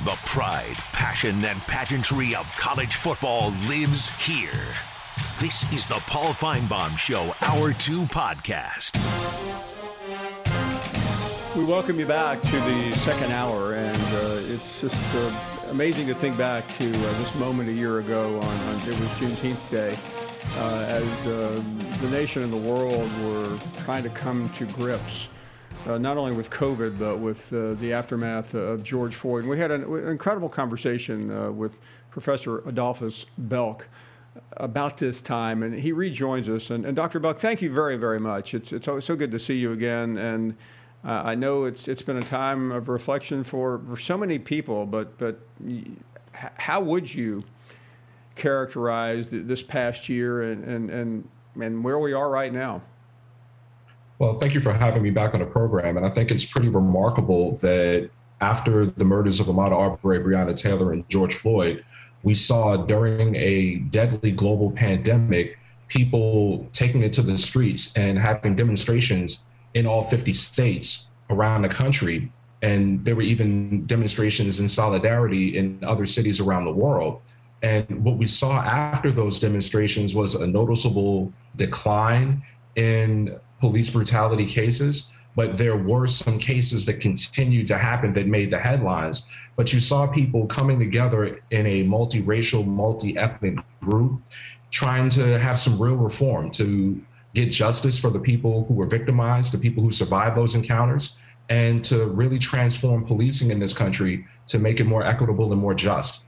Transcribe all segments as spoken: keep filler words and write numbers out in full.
The pride, passion, and pageantry of college football lives here. This is the Paul Finebaum Show, Hour two podcast. We welcome you back to the second hour, and uh, it's just uh, amazing to think back to uh, this moment a year ago on, on it was Juneteenth Day, uh, as uh, the nation and the world were trying to come to grips Uh, not only with COVID, but with uh, the aftermath of George Floyd. And we had an, an incredible conversation uh, with Professor Adolphus Belk about this time, and he rejoins us. And, and Doctor Belk, thank you very, very much. It's it's always so good to see you again. And uh, I know it's it's been a time of reflection for, for so many people, but but how would you characterize this past year and, and, and, and where we are right now? Well, thank you for having me back on the program. And I think it's pretty remarkable that after the murders of Ahmaud Arbery, Breonna Taylor, and George Floyd, we saw during a deadly global pandemic, people taking it to the streets and having demonstrations in all fifty states around the country. And there were even demonstrations in solidarity in other cities around the world. And what we saw after those demonstrations was a noticeable decline in police brutality cases, but there were some cases that continued to happen that made the headlines. But you saw people coming together in a multiracial, multi-ethnic group, trying to have some real reform to get justice for the people who were victimized, the people who survived those encounters, and to really transform policing in this country to make it more equitable and more just.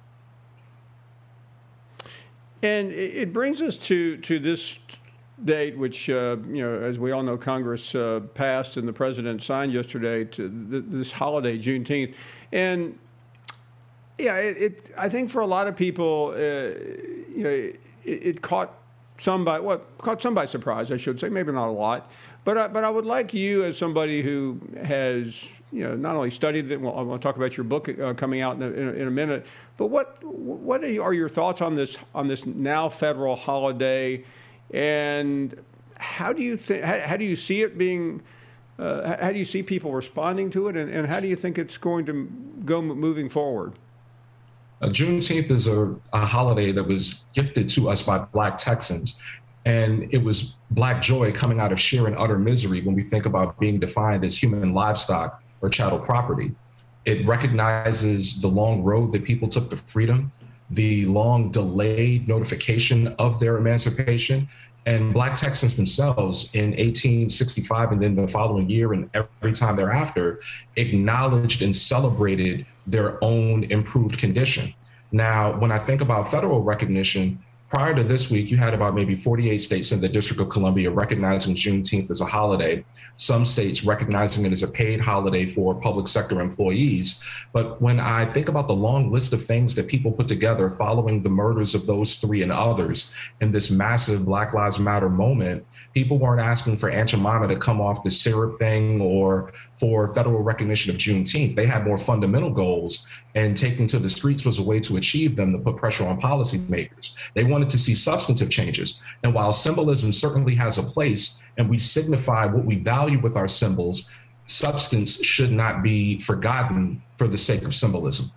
And it brings us to, to this date, which, uh, you know, as we all know, Congress uh, passed and the president signed yesterday, to th- this holiday, Juneteenth. And yeah, it, it I think for a lot of people, uh, you know, it, it caught some by, well, caught some by surprise, I should say, maybe not a lot. But I, but I would like you, as somebody who has, you know, not only studied it, well, I want to talk about your book uh, coming out in a, in, a, in a minute, but what what are your thoughts on this on this now federal holiday? And how do you think? How, how do you see it being? Uh, how do you see people responding to it? And, and how do you think it's going to go moving forward? Uh, Juneteenth is a, a holiday that was gifted to us by Black Texans, and it was Black joy coming out of sheer and utter misery when we think about being defined as human livestock or chattel property. It recognizes the long road that people took to freedom, the long delayed notification of their emancipation, and Black Texans themselves in eighteen sixty-five and then the following year and every time thereafter acknowledged and celebrated their own improved condition. Now, when I think about federal recognition, prior to this week, you had about maybe forty-eight states in the District of Columbia recognizing Juneteenth as a holiday, some states recognizing it as a paid holiday for public sector employees. But when I think about the long list of things that people put together following the murders of those three and others in this massive Black Lives Matter moment, people weren't asking for Aunt Jemima to come off the syrup thing or for federal recognition of Juneteenth. They had more fundamental goals, and taking to the streets was a way to achieve them, to put pressure on policymakers. They wanted to see substantive changes. And while symbolism certainly has a place and we signify what we value with our symbols, substance should not be forgotten for the sake of symbolism.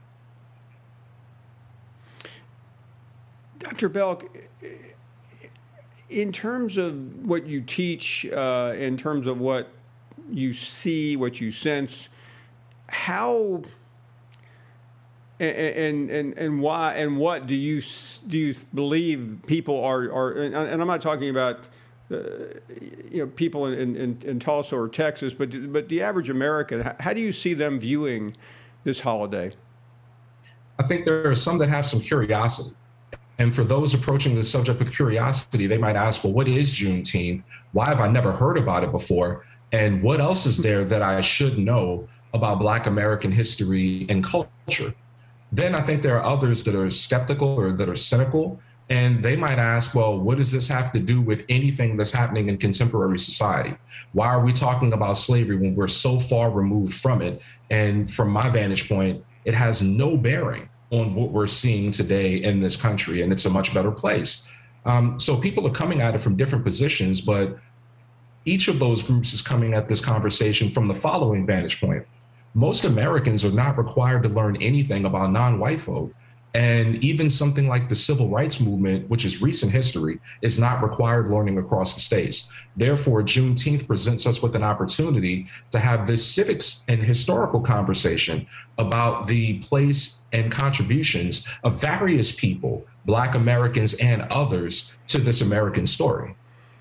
Doctor Belk, in terms of what you teach, uh, in terms of what you see, what you sense, how and and and why and what do you do you believe people are are and, and I'm not talking about uh, you know people in, in in Tulsa or Texas, but but the average American, how do you see them viewing this holiday? I think there are some that have some curiosity. And for those approaching the subject with curiosity, they might ask, well, what is Juneteenth? Why have I never heard about it before? And what else is there that I should know about Black American history and culture? Then I think there are others that are skeptical or that are cynical, and they might ask, well, what does this have to do with anything that's happening in contemporary society? Why are we talking about slavery when we're so far removed from it? And from my vantage point, it has no bearing on what we're seeing today in this country, and it's a much better place. Um, so people are coming at it from different positions, but each of those groups is coming at this conversation from the following vantage point. most Americans are not required to learn anything about non-white folk. And even something like the civil rights movement, which is recent history, is not required learning across the states. Therefore, Juneteenth presents us with an opportunity to have this civics and historical conversation about the place and contributions of various people, Black Americans and others, to this American story.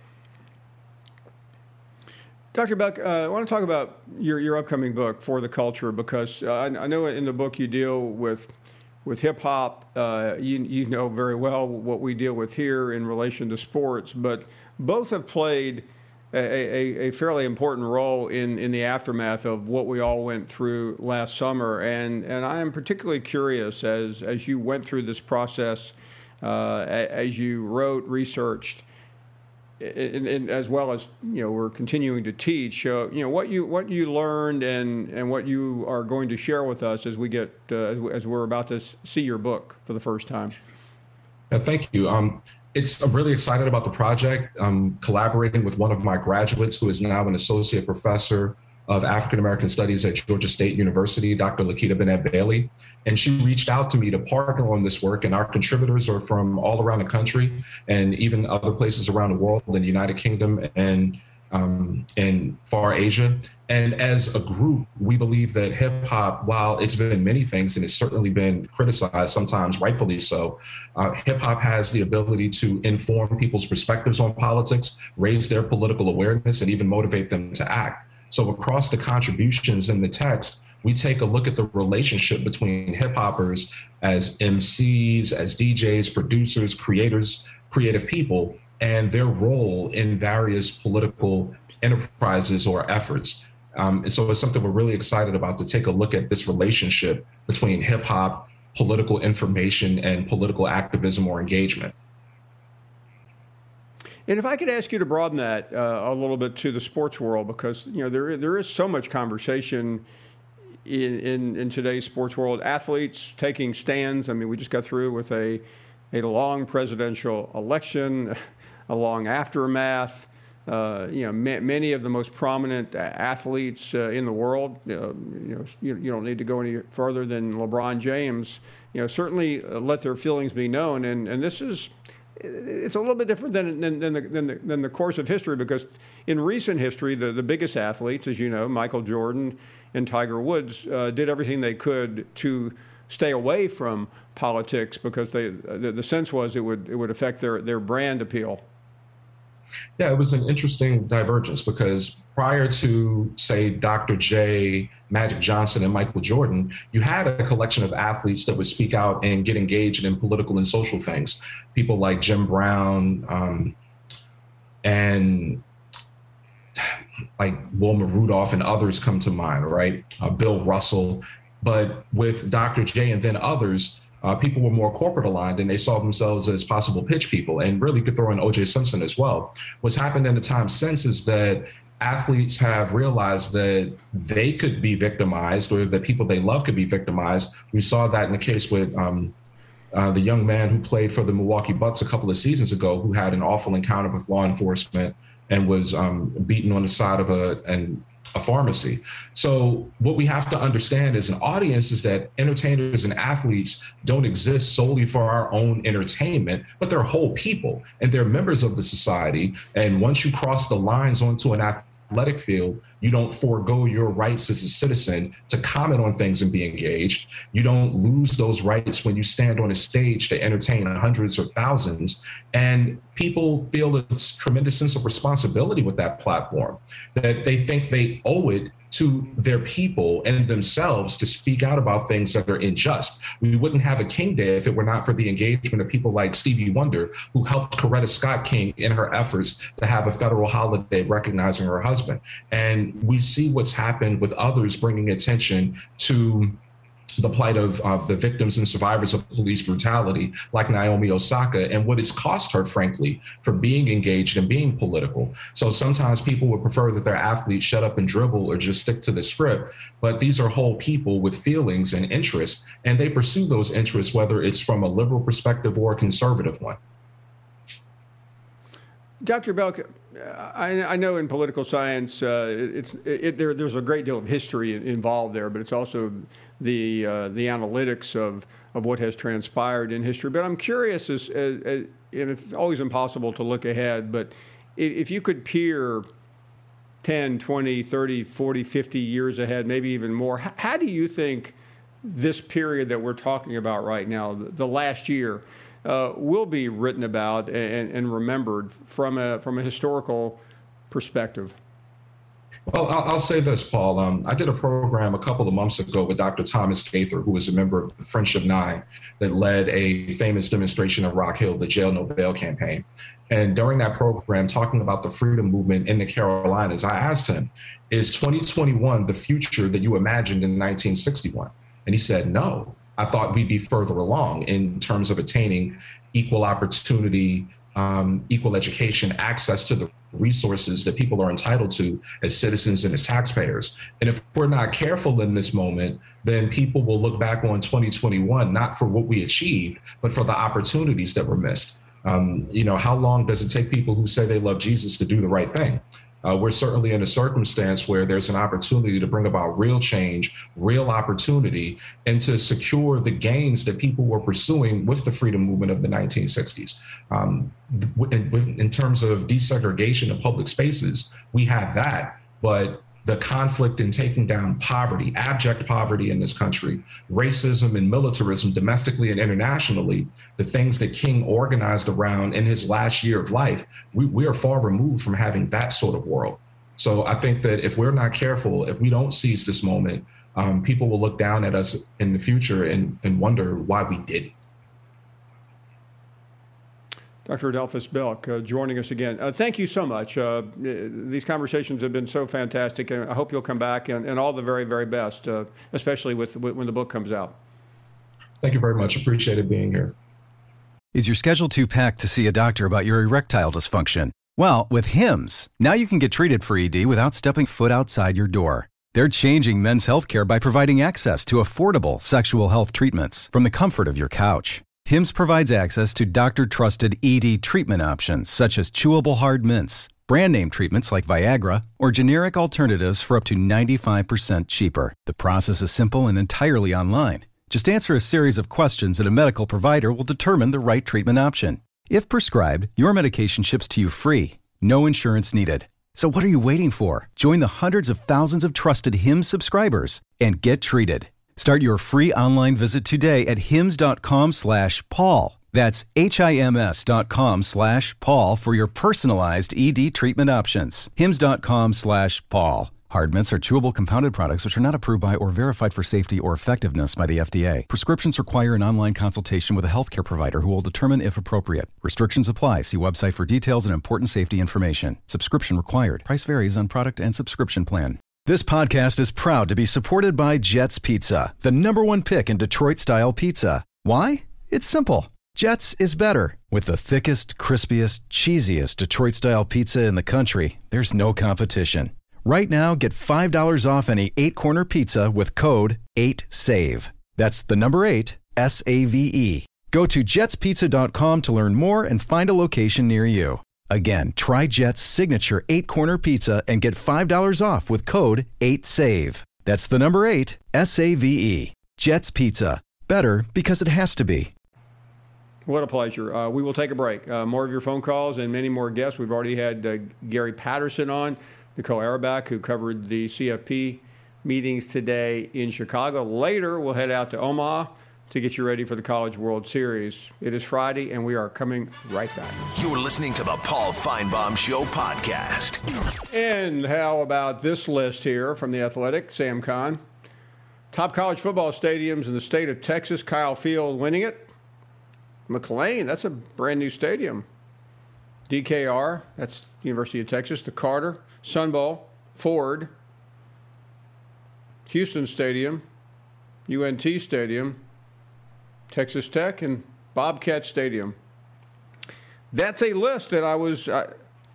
Doctor Beck, uh, I want to talk about your, your upcoming book, For the Culture, because uh, I, I know in the book you deal with with hip hop. Uh, you, you know very well what we deal with here in relation to sports, but both have played a, a, a fairly important role in, in the aftermath of what we all went through last summer. And, and I am particularly curious as, as you went through this process, uh, as you wrote, researched, And, and as well as, you know, we're continuing to teach, uh, you know, what you what you learned and, and what you are going to share with us as we get, uh, as we're about to see your book for the first time. Yeah, thank you. Um, it's, I'm really excited about the project. I'm collaborating with one of my graduates who is now an associate professor of African American Studies at Georgia State University, Doctor Lakita Bennett Bailey. And she reached out to me to partner on this work. And our contributors are from all around the country and even other places around the world, in the United Kingdom and um, in far Asia. And as a group, we believe that hip hop, while it's been many things and it's certainly been criticized, sometimes rightfully so, uh, hip hop has the ability to inform people's perspectives on politics, raise their political awareness, and even motivate them to act. So across the contributions in the text, we take a look at the relationship between hip hoppers as M Cs, as D Js, producers, creators, creative people, and their role in various political enterprises or efforts. Um, and so it's something we're really excited about, to take a look at this relationship between hip hop, political information, and political activism or engagement. And if I could ask you to broaden that uh, a little bit to the sports world, because, you know, there there is so much conversation in, in, in today's sports world. Athletes taking stands. I mean, we just got through with a, a long presidential election, a long aftermath. Uh, you know, ma- many of the most prominent athletes uh, in the world, uh, you know, you, you don't need to go any further than LeBron James, you know, certainly uh, let their feelings be known. And, and this is, it's a little bit different than, than, than, the, than, the, than the course of history, because in recent history, the, the biggest athletes, as you know, Michael Jordan and Tiger Woods, uh, did everything they could to stay away from politics, because they, the, the sense was it would, it would affect their, their brand appeal. Yeah, it was an interesting divergence, because prior to, say, Doctor J, Magic Johnson, and Michael Jordan, you had a collection of athletes that would speak out and get engaged in political and social things. People like Jim Brown um, and like Wilma Rudolph and others come to mind, right? Uh, Bill Russell. But with Doctor J and then others, Uh, people were more corporate aligned, and they saw themselves as possible pitch people, and really could throw in O J Simpson as well. What's happened in the time since is that athletes have realized that they could be victimized, or that people they love could be victimized. We saw that in the case with um, uh, the young man who played for the Milwaukee Bucks a couple of seasons ago, who had an awful encounter with law enforcement and was um, beaten on the side of a, an a pharmacy. So what we have to understand as an audience is that entertainers and athletes don't exist solely for our own entertainment, but they're whole people and they're members of the society. And once you cross the lines onto an athletic field, you don't forego your rights as a citizen to comment on things and be engaged. You don't lose those rights when you stand on a stage to entertain hundreds or thousands. And people feel a tremendous sense of responsibility with that platform, that they think they owe it to their people and themselves to speak out about things that are unjust. We wouldn't have a King Day if it were not for the engagement of people like Stevie Wonder, who helped Coretta Scott King in her efforts to have a federal holiday recognizing her husband. And we see what's happened with others bringing attention to the plight of uh, the victims and survivors of police brutality, like Naomi Osaka, and what it's cost her, frankly, for being engaged and being political. So sometimes people would prefer that their athletes shut up and dribble or just stick to the script, but these are whole people with feelings and interests, and they pursue those interests, whether it's from a liberal perspective or a conservative one. Doctor Belk, I, I know in political science, uh, it's it, there. There's a great deal of history involved there, but it's also the uh, the analytics of of what has transpired in history. But I'm curious, as, as, as and it's always impossible to look ahead, but if you could peer ten, twenty, thirty, forty, fifty years ahead, maybe even more, how, how do you think this period that we're talking about right now, the, the last year, uh, will be written about and, and remembered from a from a historical perspective? Well, I'll, I'll say this, Paul. Um, I did a program a couple of months ago with Doctor Thomas Gaither, who was a member of the Friendship Nine that led a famous demonstration at Rock Hill, the Jail No Bail campaign. And during that program, talking about the freedom movement in the Carolinas, I asked him, is twenty twenty-one the future that you imagined in nineteen sixty-one? And he said, no. I thought we'd be further along in terms of attaining equal opportunity, um, equal education, access to the resources that people are entitled to as citizens and as taxpayers. And if we're not careful in this moment, then people will look back on twenty twenty-one, not for what we achieved, but for the opportunities that were missed. Um, you know, how long does it take people who say they love Jesus to do the right thing? Uh, we're certainly in a circumstance where there's an opportunity to bring about real change, real opportunity, and to secure the gains that people were pursuing with the freedom movement of the nineteen sixties. Um, in, in terms of desegregation of public spaces, we have that, but the conflict in taking down poverty, abject poverty in this country, racism and militarism domestically and internationally, the things that King organized around in his last year of life, we, we are far removed from having that sort of world. So I think that if we're not careful, if we don't seize this moment, um, people will look down at us in the future and, and wonder why we did it. Doctor Adolphus Belk uh, joining us again. Uh, thank you so much. Uh, these conversations have been so fantastic, and I hope you'll come back, and, and all the very, very best, uh, especially with, with when the book comes out. Thank you very much. Appreciated being here. Is your schedule too packed to see a doctor about your erectile dysfunction? Well, with Hims, now you can get treated for E D without stepping foot outside your door. They're changing men's healthcare by providing access to affordable sexual health treatments from the comfort of your couch. Hims provides access to doctor-trusted E D treatment options such as chewable hard mints, brand name treatments like Viagra, or generic alternatives for up to ninety-five percent cheaper. The process is simple and entirely online. Just answer a series of questions and a medical provider will determine the right treatment option. If prescribed, your medication ships to you free. No insurance needed. So what are you waiting for? Join the hundreds of thousands of trusted Hims subscribers and get treated. Start your free online visit today at hims.com slash Paul. That's H-I-M-S dot com slash Paul for your personalized E D treatment options. Hims.com slash Paul. Hard mints are chewable compounded products which are not approved by or verified for safety or effectiveness by the F D A. Prescriptions require an online consultation with a healthcare provider who will determine if appropriate. Restrictions apply. See website for details and important safety information. Subscription required. Price varies on product and subscription plan. This podcast is proud to be supported by Jets Pizza, the number one pick in Detroit-style pizza. Why? It's simple. Jets is better. With the thickest, crispiest, cheesiest Detroit-style pizza in the country, there's no competition. Right now, get five dollars off any eight-corner pizza with code eight save. That's the number eight, S A V E. Go to jets pizza dot com to learn more and find a location near you. Again, try Jet's signature eight-corner pizza and get five dollars off with code eight save. That's the number eight, S A V E. Jet's Pizza. Better because it has to be. What a pleasure. Uh, we will take a break. Uh, more of your phone calls and many more guests. We've already had uh, Gary Patterson on, Nicole Auerbach, who covered the C F P meetings today in Chicago. Later, we'll head out to Omaha to get you ready for the College World Series. It is Friday, and we are coming right back. You're listening to the Paul Feinbaum Show podcast. And how about this list here from The Athletic, Sam Kahn. Top college football stadiums in the state of Texas, Kyle Field winning it. McLean, that's a brand new stadium. D K R, that's University of Texas. The Carter, Sun Bowl, Ford, Houston Stadium, U N T Stadium, Texas Tech, and Bobcat Stadium. That's a list that I was, uh,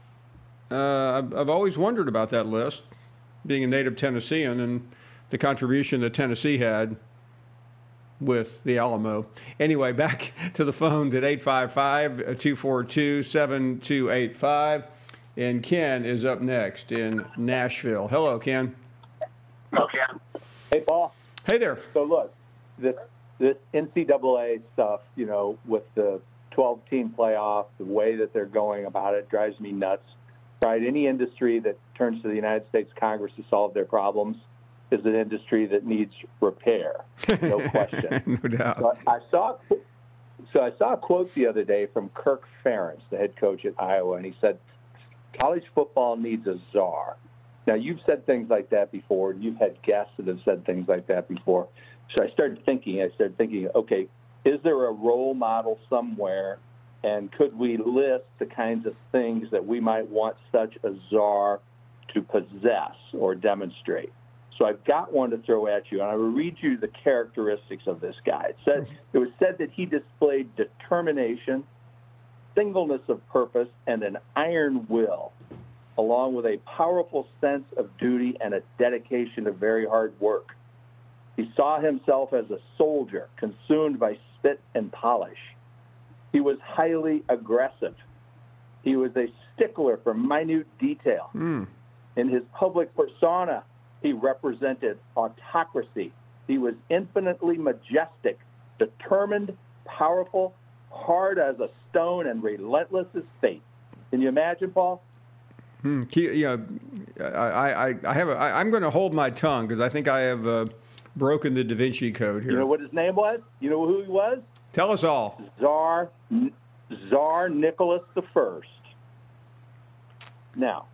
I've, I've always wondered about that list, being a native Tennessean and the contribution that Tennessee had with the Alamo. Anyway, back to the phones at eight five five, two four two, seven two eight five. And Ken is up next in Nashville. Hello, Ken. Hello, Ken. Hey, Paul. Hey there. So look, this this N C double A stuff, you know, with the twelve-team playoff, the way that they're going about it drives me nuts. Right? Any industry that turns to the United States Congress to solve their problems is an industry that needs repair, no question. No doubt. So I saw, so I saw a quote the other day from Kirk Ferentz, the head coach at Iowa, and he said, "College football needs a czar." Now, you've said things like that before, and you've had guests that have said things like that before. So I started thinking, I started thinking, okay, is there a role model somewhere, and could we list the kinds of things that we might want such a czar to possess or demonstrate? So I've got one to throw at you, and I will read you the characteristics of this guy. It said, it was said that he displayed determination, singleness of purpose, and an iron will, along with a powerful sense of duty and a dedication to very hard work. He saw himself as a soldier consumed by spit and polish. He was highly aggressive. He was a stickler for minute detail. Mm. In his public persona, he represented autocracy. He was infinitely majestic, determined, powerful, hard as a stone, and relentless as fate. Can you imagine, Paul? Hmm. Yeah, I, I, I have. A, I, I'm going to hold my tongue because I think I have uh, broken the Da Vinci Code here. You know what his name was? You know who he was? Tell us all. Tsar, Tsar Nicholas the First. Now.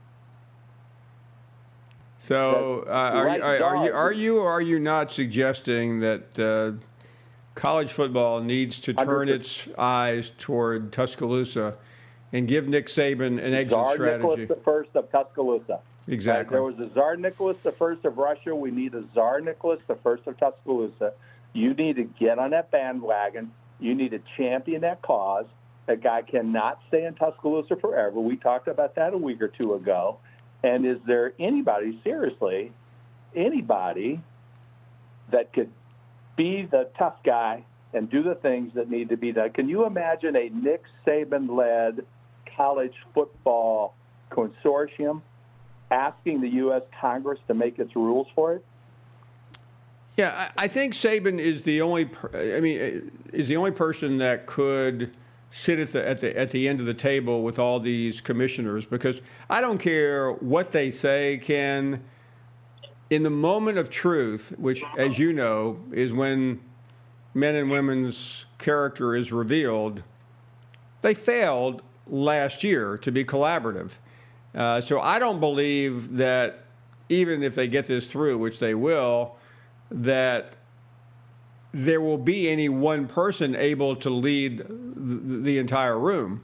So, uh, are, right, you, are, are you are Tsar, you or are you not suggesting that uh, college football needs to turn its eyes toward Tuscaloosa and give Nick Saban an exit Tsar strategy? Nicholas the First of Tuscaloosa. Exactly. Right? There was a Tsar Nicholas the First of Russia. We need a Tsar Nicholas the First of Tuscaloosa. You need to get on that bandwagon. You need to champion that cause. That guy cannot stay in Tuscaloosa forever. We talked about that a week or two ago. And is there anybody, seriously, anybody that could be the tough guy and do the things that need to be done? Can you imagine a Nick Saban-led college football consortium asking the U S Congress to make its rules for it? Yeah, I, I think Saban is the only. Per, I mean, is the only person that could sit at the at the at the end of the table with all these commissioners, because I don't care what they say, Ken. In the moment of truth, which, as you know, is when men and women's character is revealed, they failed last year to be collaborative. Uh, so I don't believe that even if they get this through, which they will, that there will be any one person able to lead the, the entire room.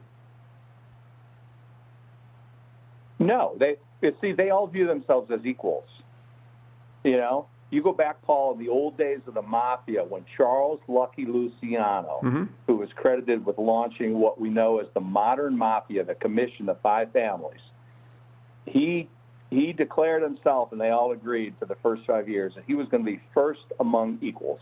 No, they you see they all view themselves as equals. You know, you go back, Paul, in the old days of the mafia when Charles Lucky Luciano, Mm-hmm. who was credited with launching what we know as the modern mafia, the Commission of Five Families, he he declared himself, and they all agreed for the first five years, that he was going to be first among equals.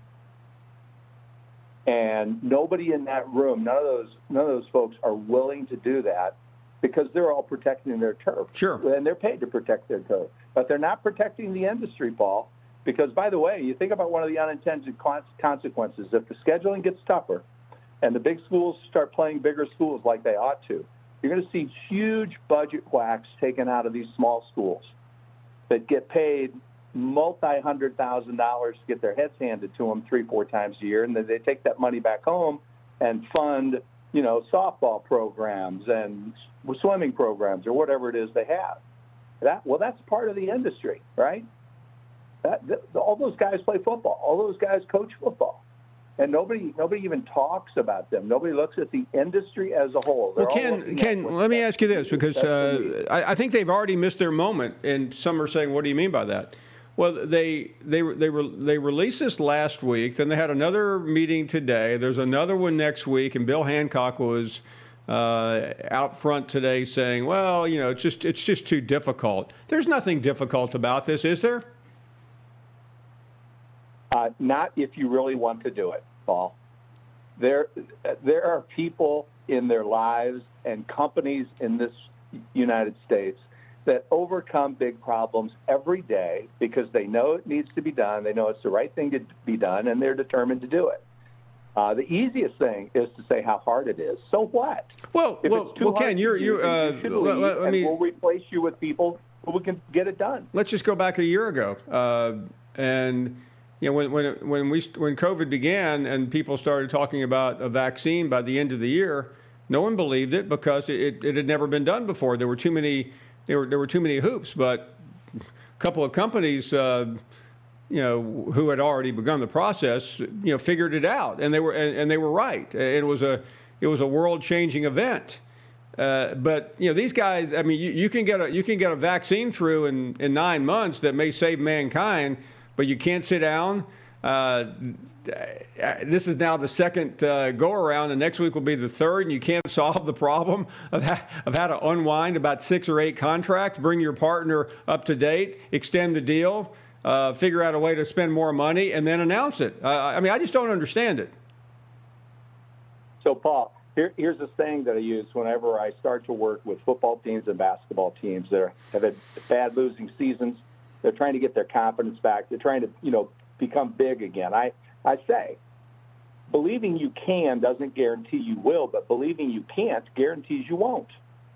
And nobody in that room, none of those none of those folks are willing to do that because they're all protecting their turf. Sure. And they're paid to protect their turf. But they're not protecting the industry, Paul, because, by the way, you think about one of the unintended consequences. If the scheduling gets tougher and the big schools start playing bigger schools like they ought to, you're going to see huge budget whacks taken out of these small schools that get paid multi-hundred thousand dollars to get their heads handed to them three, four times a year, and then they take that money back home and fund, you know, softball programs and swimming programs or whatever it is they have. That well, that's part of the industry, right? That, that all those guys play football. All those guys coach football, and nobody nobody even talks about them. Nobody looks at the industry as a whole. They're Well, Ken, Ken, let me ask you this, because uh, I, I think they've already missed their moment, and some are saying, "What do you mean by that?" Well, they they they they released this last week. Then they had another meeting today. There's another one next week, and Bill Hancock was uh, out front today saying, "Well, you know, it's just it's just too difficult." There's nothing difficult about this, is there? Uh, not if you really want to do it, Paul. There, there are people in their lives and companies in this United States that overcome big problems every day because they know it needs to be done, they know it's the right thing to be done, and they're determined to do it. Uh, the easiest thing is to say how hard it is. So what? Well, if well, it's too well, hard Ken, you're, you, you're, uh, you should let, leave, let, let and me, we'll replace you with people who can get it done. Let's just go back a year ago, uh, and you know when when when we when COVID began and people started talking about a vaccine by the end of the year, no one believed it because it, it had never been done before. There were too many there were there were too many hoops. But a couple of companies, uh, you know, who had already begun the process, you know, figured it out, and they were and, and they were right. It was a it was a world-changing event. Uh, but you know, these guys, I mean, you, you can get a you can get a vaccine through in, in nine months that may save mankind, but you can't sit down. Uh, this is now the second uh, go around, and next week will be the third, and you can't solve the problem of, ha- of how to unwind about six or eight contracts, bring your partner up to date, extend the deal, uh, figure out a way to spend more money, and then announce it. Uh, I mean, I just don't understand it. So, Paul, here, here's a saying that I use whenever I start to work with football teams and basketball teams that are, have had bad losing seasons. They're trying to get their confidence back. They're trying to, you know, become big again. I, I say, believing you can doesn't guarantee you will, but believing you can't guarantees you won't.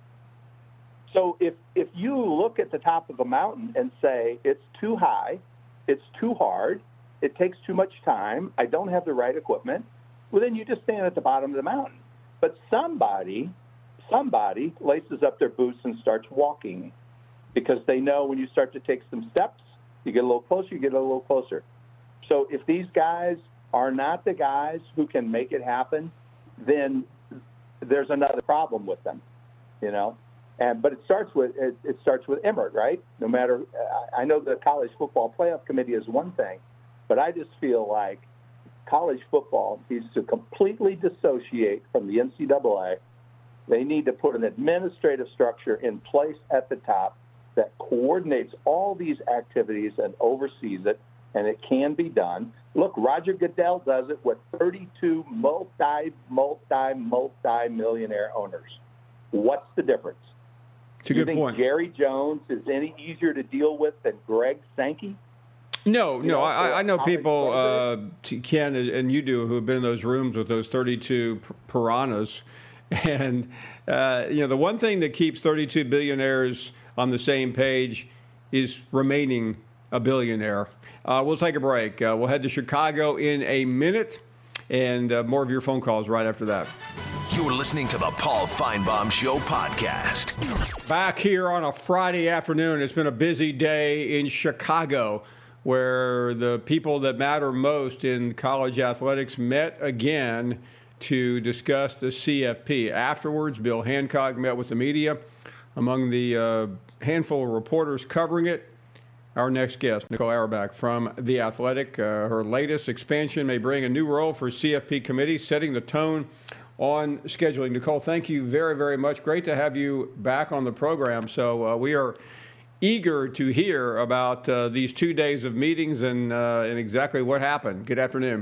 So if if you look at the top of a mountain and say, it's too high, it's too hard, it takes too much time, I don't have the right equipment, well, then you just stand at the bottom of the mountain. But somebody, somebody laces up their boots and starts walking because they know when you start to take some steps, you get a little closer, you get a little closer. So if these guys are not the guys who can make it happen, then there's another problem with them, you know. And but it starts with it, it starts with Emmert, right? No matter, I know the College Football Playoff Committee is one thing, but I just feel like college football needs to completely dissociate from the N C double A. They need to put an administrative structure in place at the top that coordinates all these activities and oversees it, and it can be done. Look, Roger Goodell does it with thirty-two multi, multi, multi-millionaire owners. What's the difference? It's a Do you good think point. Jerry Jones is any easier to deal with than Greg Sankey? No, You no, know, I, I know college people, uh, president? Ken, and you do, who have been in those rooms with those thirty-two piranhas. And, uh, you know, the one thing that keeps thirty-two billionaires on the same page is remaining a billionaire. Uh, we'll take a break. Uh, we'll head to Chicago in a minute, and uh, more of your phone calls right after that. You're listening to the Paul Feinbaum Show podcast. Back here on a Friday afternoon. It's been a busy day in Chicago, where the people that matter most in college athletics met again to discuss the C F P. Afterwards, Bill Hancock met with the media. Among the uh, handful of reporters covering it, our next guest, Nicole Auerbach from The Athletic. Uh, her latest expansion may bring a new role for C F P committee, setting the tone on scheduling. Nicole, thank you very, very much. Great to have you back on the program. So uh, we are eager to hear about uh, these two days of meetings and uh, and exactly what happened. Good afternoon.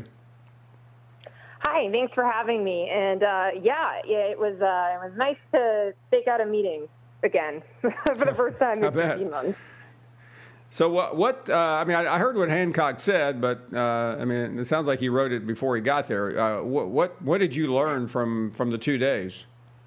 Hi, thanks for having me. And uh, yeah, it was uh, it was nice to stake out a meeting again for the first time in fifteen months. So what? What? Uh, I mean, I, I heard what Hancock said, but uh, I mean, it sounds like he wrote it before he got there. Uh, what? What? What did you learn from from the two days?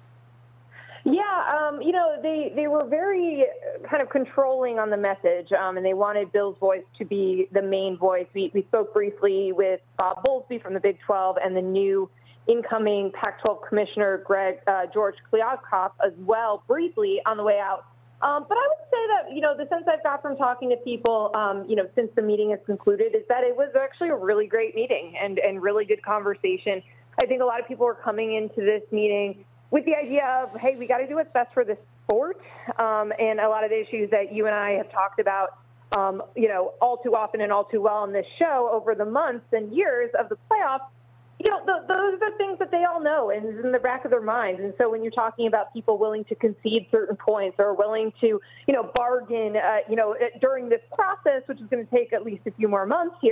Yeah, um, you know, they, they were very kind of controlling on the message, um, and they wanted Bill's voice to be the main voice. We, we spoke briefly with Bob Bowlesby from the Big twelve and the new incoming Pac twelve commissioner, Greg uh, George Kliavkoff, as well, briefly on the way out. Um, but I would say that, you know, the sense I've got from talking to people, um, you know, since the meeting has concluded is that it was actually a really great meeting and, and really good conversation. I think a lot of people were coming into this meeting with the idea of, hey, we got to do what's best for this sport. Um, and a lot of the issues that you and I have talked about, um, you know, all too often and all too well on this show over the months and years of the playoffs, you know, th- those are the things that they all know and is in the back of their minds. And so when you're talking about people willing to concede certain points or willing to, you know, bargain, uh, you know, during this process, which is going to take at least a few more months here,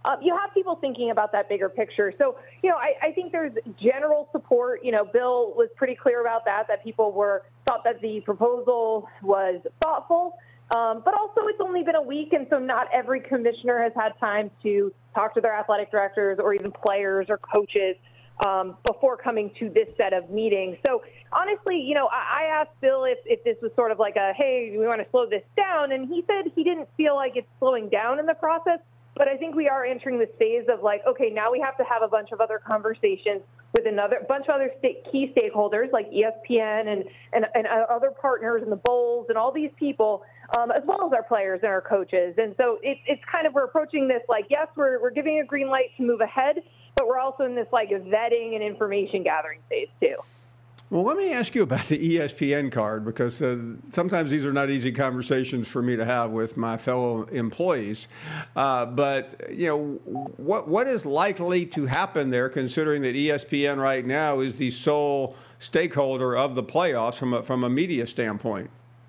uh, you have people thinking about that bigger picture. So, you know, I, I think there's general support. You know, Bill was pretty clear about that, that people were thought that the proposal was thoughtful. Um, but also, it's only been a week, and so not every commissioner has had time to talk to their athletic directors or even players or coaches um, before coming to this set of meetings. So honestly, you know, I, I asked Bill if, if this was sort of like a, hey, we want to slow this down, and he said he didn't feel like it's slowing down in the process. But I think we are entering this phase of like, okay, now we have to have a bunch of other conversations with another bunch of other state, key stakeholders like E S P N and, and, and other partners and the bowls and all these people, um, as well as our players and our coaches. And so it, it's kind of, we're approaching this like, yes, we're, we're giving a green light to move ahead, but we're also in this like vetting and information gathering phase too. Well, let me ask you about the E S P N card, because uh, sometimes these are not easy conversations for me to have with my fellow employees. Uh, but, you know, what what is likely to happen there, considering that E S P N right now is the sole stakeholder of the playoffs from a, from a media standpoint?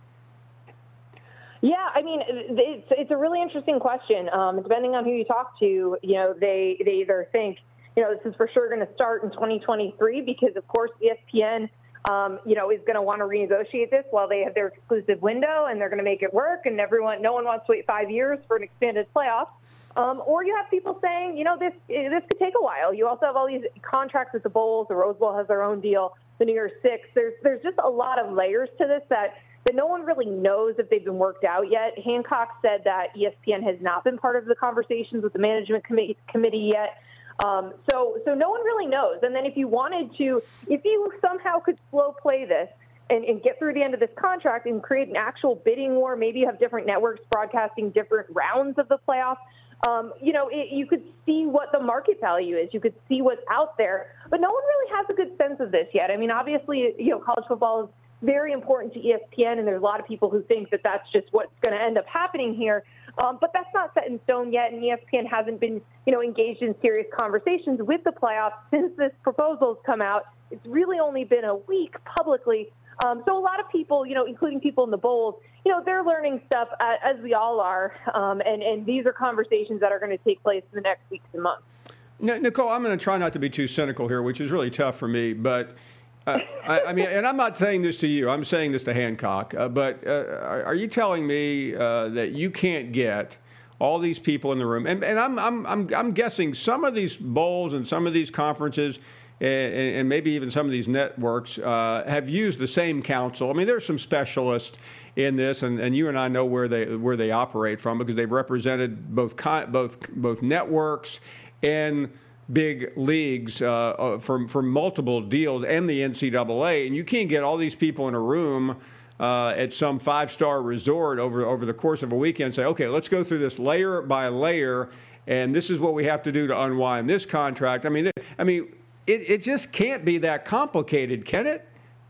Yeah, I mean, it's, it's a really interesting question. Um, depending on who you talk to, you know, they, they either think, you know, this is for sure going to start in twenty twenty-three because, of course, E S P N, um, you know, is going to want to renegotiate this while they have their exclusive window, and they're going to make it work. And everyone, no one wants to wait five years for an expanded playoff. Um, or you have people saying, you know, this this could take a while. You also have all these contracts with the Bowls. The Rose Bowl has their own deal. The New Year's Six. There's there's just a lot of layers to this that that no one really knows if they've been worked out yet. Hancock said that E S P N has not been part of the conversations with the management committee committee yet. Um, so, so no one really knows. And then if you wanted to, if you somehow could slow play this and, and get through the end of this contract and create an actual bidding war, maybe you have different networks broadcasting different rounds of the playoffs. Um, you know, it, you could see what the market value is. You could see what's out there, but no one really has a good sense of this yet. I mean, obviously, you know, college football is very important to E S P N, and there's a lot of people who think that that's just what's going to end up happening here. Um, but that's not set in stone yet, and E S P N hasn't been, you know, engaged in serious conversations with the playoffs since this proposal's come out. It's really only been a week publicly. Um, so a lot of people, you know, including people in the Bowls, you know, they're learning stuff uh, as we all are, um, and, and these are conversations that are going to take place in the next weeks and months. Nicole, I'm going to try not to be too cynical here, which is really tough for me, but Uh, I, I mean, and I'm not saying this to you. I'm saying this to Hancock. Uh, but uh, are you telling me uh, that you can't get all these people in the room? And, and I'm, I'm, I'm, I'm guessing some of these bowls and some of these conferences and, and maybe even some of these networks uh, have used the same counsel. I mean, there's some specialists in this, and, and you and I know where they where they operate from because they've represented both con- both both networks and big leagues uh, for, for multiple deals and the N C double A, and you can't get all these people in a room uh, at some five-star resort over over the course of a weekend and say, okay, let's go through this layer by layer, and this is what we have to do to unwind this contract. I mean, I mean, it, it just can't be that complicated, can it?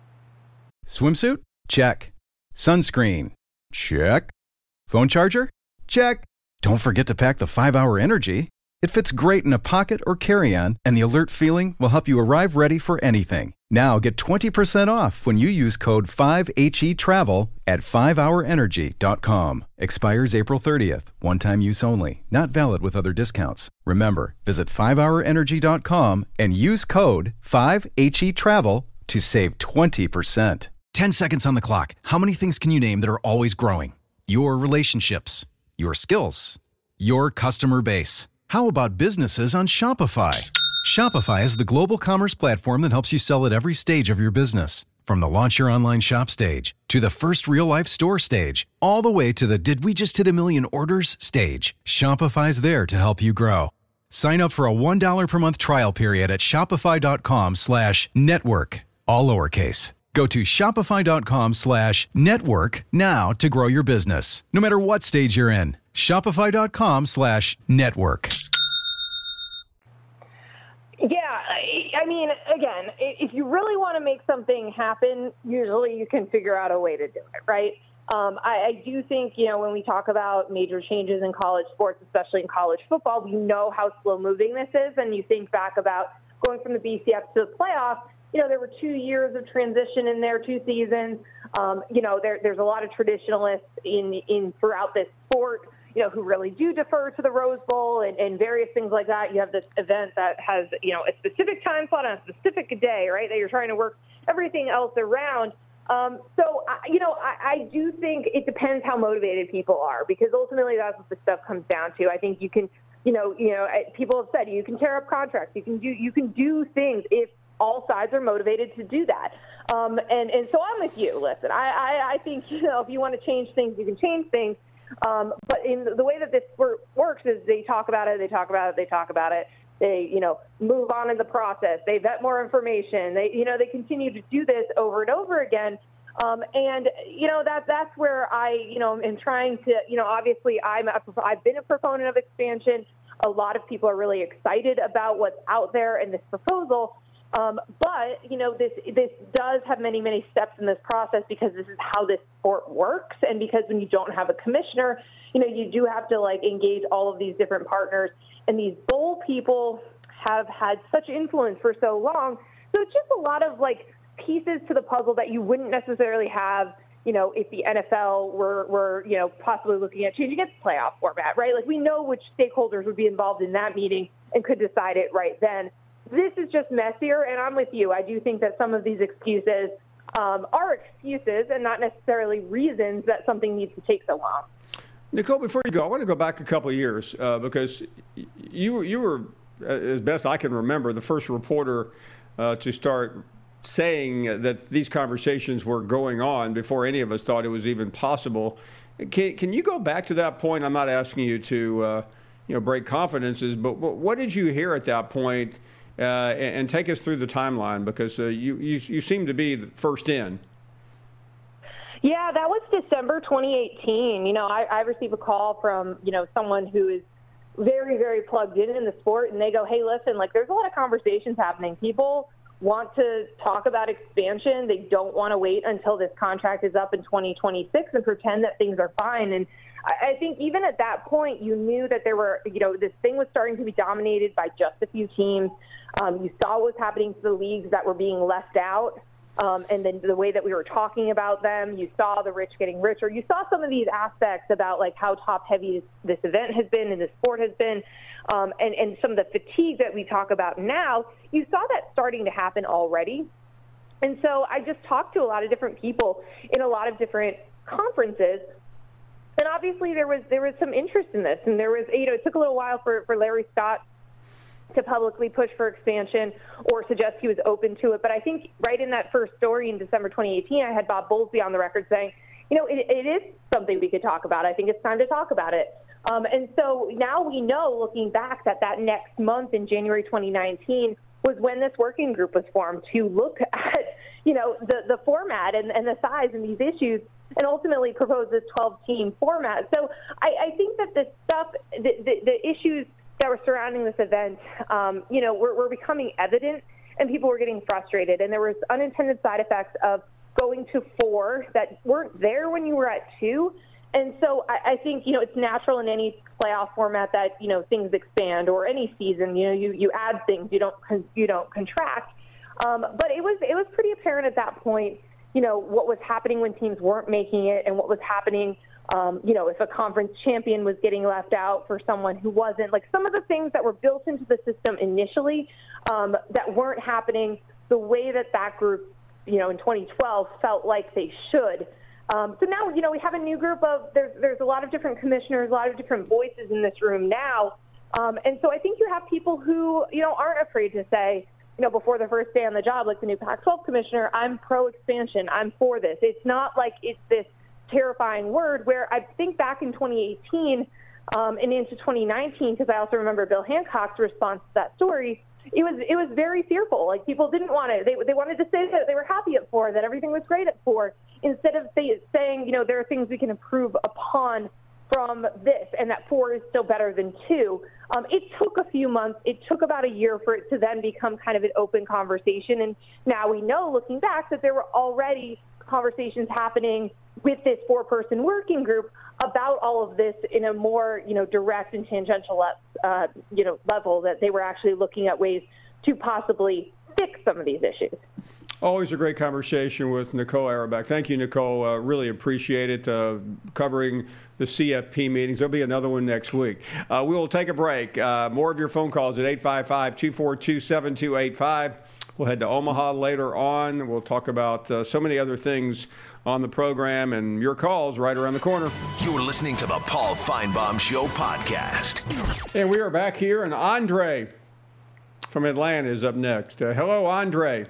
Swimsuit? Check. Sunscreen? Check. Phone charger? Check. Don't forget to pack the five hour Energy. It fits great in a pocket or carry-on, and the alert feeling will help you arrive ready for anything. Now get twenty percent off when you use code five H E travel at five hour energy dot com. Expires April thirtieth. One-time use only. Not valid with other discounts. Remember, visit five hour energy dot com and use code five H E travel to save twenty percent. ten seconds on the clock. How many things can you name that are always growing? Your relationships, your skills, your customer base. How about businesses on Shopify? Shopify is the global commerce platform that helps you sell at every stage of your business. From the launch your online shop stage, to the first real-life store stage, all the way to the did we just hit a million orders stage. Shopify's there to help you grow. Sign up for a one dollar per month trial period at shopify.com slash network, all lowercase. Go to shopify.com slash network now to grow your business, no matter what stage you're in. Shopify.com slash network. Yeah, I mean, again, if you really want to make something happen, usually you can figure out a way to do it, right? Um, I, I do think, you know, when we talk about major changes in college sports, especially in college football, we know how slow-moving this is. And you think back about going from the B C S to the playoffs, you know, there were two years of transition in there, two seasons. Um, you know, there, there's a lot of traditionalists in, in throughout this sport. you know, who really do defer to the Rose Bowl and, and various things like that. You have this event that has, you know, a specific time slot on a specific day, right, that you're trying to work everything else around. Um, so, I, you know, I, I do think it depends how motivated people are, because ultimately that's what the stuff comes down to. I think you can, you know, you know, people have said you can tear up contracts, you can do, you can do things if all sides are motivated to do that. Um, and, and so I'm with you. Listen, I, I, I think, you know, if you want to change things, you can change things. Um, but in the way that this works is they talk about it, they talk about it, they talk about it. They, you know, move on in the process. They vet more information. They, you know, they continue to do this over and over again. Um, and, you know, that that's where I, you know, am trying to, you know, obviously I'm a, I've been a proponent of expansion. A lot of people are really excited about what's out there in this proposal. Um, but, you know, this this does have many, many steps in this process, because this is how this sport works. And because when you don't have a commissioner, you know, you do have to, like, engage all of these different partners. And these bowl people have had such influence for so long. So it's just a lot of, like, pieces to the puzzle that you wouldn't necessarily have, you know, if the N F L were, were, you know, possibly looking at changing its playoff format, right? Like, we know which stakeholders would be involved in that meeting and could decide it right then. This is just messier, and I'm with you. I do think that some of these excuses um, are excuses and not necessarily reasons that something needs to take so long. Nicole, before you go, I want to go back a couple of years uh, because you you were, as best I can remember, the first reporter uh, to start saying that these conversations were going on before any of us thought it was even possible. Can can you go back to that point? I'm not asking you to uh, you know break confidences, but what did you hear at that point? Uh, and, and take us through the timeline, because uh, you, you you seem to be the first in. Yeah, that was December twenty eighteen. You know, I, I received a call from, you know, someone who is very, very plugged in in the sport, and they go, hey, listen, like, there's a lot of conversations happening. People want to talk about expansion. They don't want to wait until this contract is up in twenty twenty-six and pretend that things are fine. And I, I think even at that point, you knew that there were, you know, this thing was starting to be dominated by just a few teams. Um, you saw what was happening to the leagues that were being left out. Um, and then the way that we were talking about them, you saw the rich getting richer. You saw some of these aspects about, like, how top-heavy this, this event has been and this sport has been, um, and, and some of the fatigue that we talk about now. You saw that starting to happen already. And so I just talked to a lot of different people in a lot of different conferences. And obviously there was there was some interest in this. And there was, you know, it took a little while for, for Larry Scott to publicly push for expansion or suggest he was open to it. But I think right in that first story in December twenty eighteen, I had Bob Bowlesby on the record saying, you know, it, it is something we could talk about. I think it's time to talk about it. Um, and so now we know, looking back, that that next month in January twenty nineteen was when this working group was formed to look at, you know, the, the format and, and the size and these issues, and ultimately propose this twelve-team format. So I, I think that this stuff, the, the, the issues that were surrounding this event, um, you know, were, were becoming evident, and people were getting frustrated. And there was unintended side effects of going to four that weren't there when you were at two. And so I, I think, you know, it's natural in any playoff format that, you know, things expand, or any season, you know, you, you add things, you don't you don't contract. Um, but it was it was pretty apparent at that point, you know, what was happening when teams weren't making it, and what was happening, um, you know, if a conference champion was getting left out for someone who wasn't. Like, some of the things that were built into the system initially um, that weren't happening the way that that group, you know, in twenty twelve felt like they should. Um, so now, you know, we have a new group of, there's, there's a lot of different commissioners, a lot of different voices in this room now. Um, and so I think you have people who, you know, aren't afraid to say, you know, before the first day on the job, like the new Pac twelve commissioner, I'm pro-expansion, I'm for this. It's not like it's this terrifying word, where I think back in twenty eighteen um, and into twenty nineteen, because I also remember Bill Hancock's response to that story, it was it was very fearful. Like, people didn't want to, they, they wanted to say that they were happy at four, that everything was great at four, instead of say, saying, you know, there are things we can improve upon from this, and that four is still better than two. Um, it took a few months. It took about a year for it to then become kind of an open conversation. And now we know, looking back, that there were already conversations happening with this four-person working group about all of this in a more, you know, direct and tangential, uh, you know, level, that they were actually looking at ways to possibly fix some of these issues. Always a great conversation with Nicole Auerbach. Thank you, Nicole. Uh, really appreciate it, uh, covering the C F P meetings. There'll be another one next week. Uh, we will take a break. Uh, more of your phone calls at eight five five, two four two, seven two eight five. We'll head to Omaha later on. We'll talk about uh, so many other things on the program, and your calls right around the corner. You're listening to the Paul Feinbaum Show podcast. And we are back here, and Andre from Atlanta is up next. Uh, hello, Andre.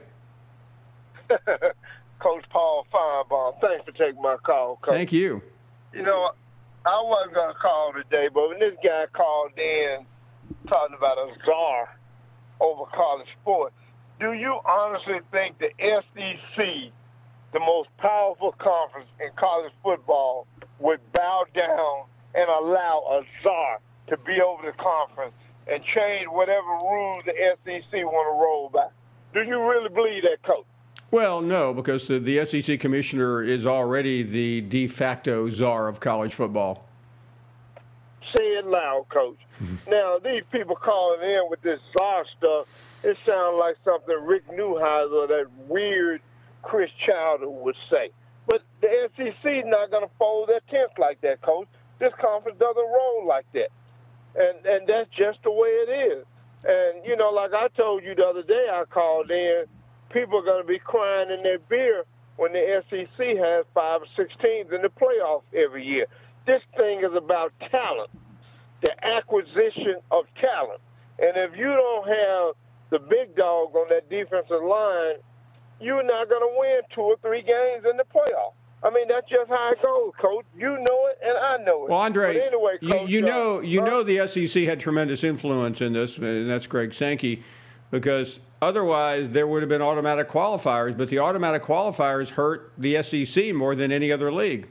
Coach Paul Feinbaum, thanks for taking my call, Coach. Thank you. You know, I wasn't going to call today, but when this guy called in talking about a czar over college sports, do you honestly think the S E C, the most powerful conference in college football, would bow down and allow a czar to be over the conference and change whatever rules the S E C want to roll back? Do you really believe that, Coach? Well, no, because the, the S E C commissioner is already the de facto czar of college football. Say it loud, Coach. Mm-hmm. Now, these people calling in with this czar stuff, it sounds like something Rick Neuheisel or that weird Chris Childer would say. But the S E C is not going to fold their tents like that, Coach. This conference doesn't roll like that. And and that's just the way it is. And, you know, like I told you the other day I called in, people are going to be crying in their beer when the S E C has five or six teams in the playoffs every year. This thing is about talent, the acquisition of talent. And if you don't have the big dog on that defensive line, you're not going to win two or three games in the playoffs. I mean, that's just how it goes, Coach. You know it, and I know it. Well, Andre, anyway, Coach, you, you know, uh, you know the S E C had tremendous influence in this, and that's Greg Sankey, because otherwise there would have been automatic qualifiers, but the automatic qualifiers hurt the S E C more than any other league.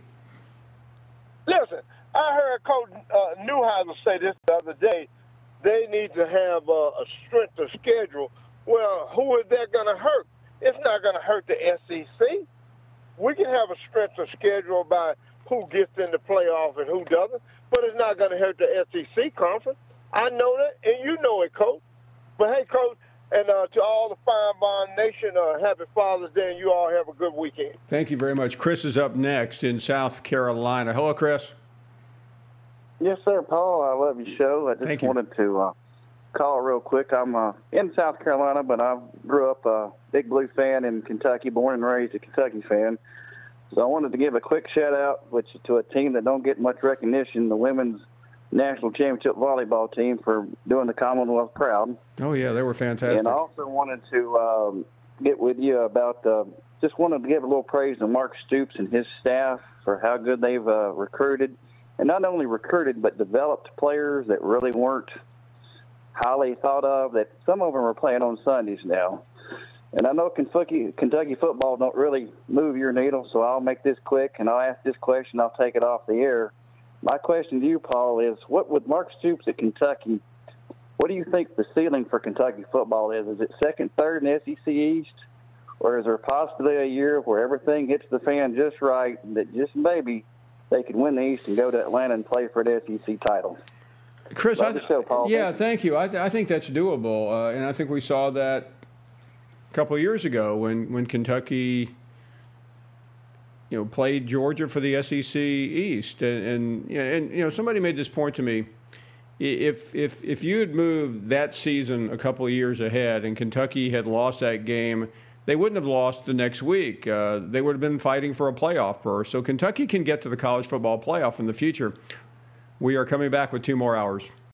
Listen, I heard Coach uh, Neuheisel say this the other day. They need to have uh, a strength of schedule. Well, who is that going to hurt? It's not going to hurt the S E C. We can have a strength of schedule by who gets in the playoff and who doesn't, but it's not going to hurt the S E C conference. I know that, and you know it, Coach. But, hey, Coach, and uh, to all the Feinbaum Nation, uh, happy Father's Day, and you all have a good weekend. Thank you very much. Chris is up next in South Carolina. Hello, Chris. Yes, sir, Paul. I love your show. I just Thank you. wanted to uh, call real quick. I'm uh, in South Carolina, but I grew up a Big Blue fan in Kentucky, born and raised a Kentucky fan. So I wanted to give a quick shout-out which, to a team that don't get much recognition, the women's national championship volleyball team, for doing the Commonwealth proud. Oh, yeah, they were fantastic. And I also wanted to um, get with you about uh, just wanted to give a little praise to Mark Stoops and his staff for how good they've uh, recruited. And not only recruited, but developed players that really weren't highly thought of, that some of them are playing on Sundays now. And I know Kentucky, Kentucky football don't really move your needle, so I'll make this quick, and I'll ask this question. I'll take it off the air. My question to you, Paul, is what with Mark Stoops at Kentucky, what do you think the ceiling for Kentucky football is? Is it second, third in the S E C East? Or is there possibly a year where everything hits the fan just right, that just maybe they could win the East and go to Atlanta and play for the S E C title? Chris, Love the show, Paul. yeah, thank you. thank you. I, th- I think that's doable, uh, and I think we saw that a couple of years ago when, when Kentucky, you know, played Georgia for the S E C East, and and, and you know, somebody made this point to me. If if if you had moved that season a couple of years ahead and Kentucky had lost that game, they wouldn't have lost the next week. Uh, they would have been fighting for a playoff berth. So Kentucky can get to the college football playoff in the future. We are coming back with two more hours.